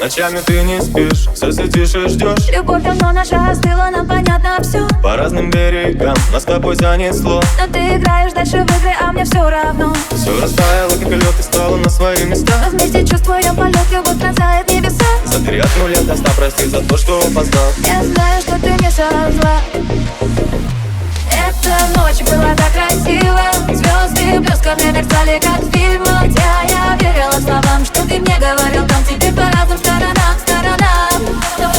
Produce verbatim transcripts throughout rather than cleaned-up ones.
Ночами ты не спишь, все сидишь и ждешь. Любовь давно наша остыла, нам понятно все. По разным берегам нас с тобой занесло. Но ты играешь дальше в игры, а мне все равно. Все растаяло, как лед, и стало на свои места. Но вместе чувствуем полет, любовь пронзает небеса. За три от нуля до ста, прости за то, что опоздал. Я знаю, что ты не со зла. Эта ночь была так красива. Звезды блесками мерцали, как в фильмах, где я верила словам, что ты мне говорил. Там теперь по разным сторонам, сторонам.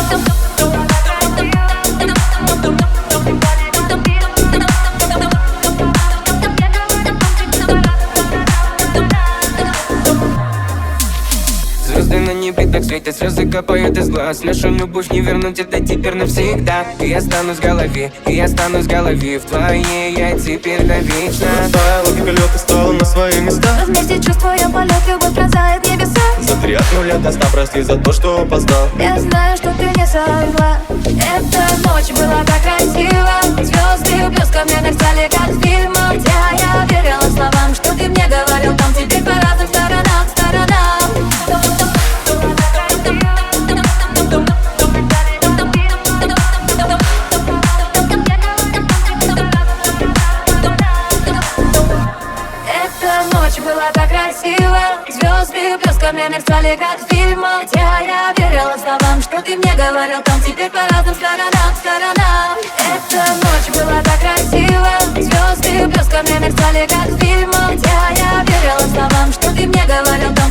Звезды на небе так светят, слезы капают из глаз. Нашу любовь не вернуть, это теперь навсегда. И я останусь в голове, и я останусь в голове. В твоей я теперь навечно. Растаяла, как лед, и стала на свои места. Но вместе чувствуем полет, любовь пронзает небеса. За три от нуля до ста, прости за то, что опоздал. Я знаю, что ты не со зла. Эта ночь была так красива. Звезды блесками мерцали, как в фильмах, где я верила словам, что ты мне говорил. Там теперь по разным сторонам, сторонам. Эта ночь была так красива. Звезды блесками мерцали, как в фильмах, где я верила словам, что ты мне говорил. Там теперь по разным сторонам, сторонам. Эта ночь была так красива. Звезды блесками мерцали, как в фильмах, где я верила словам, что ты мне говорил. Там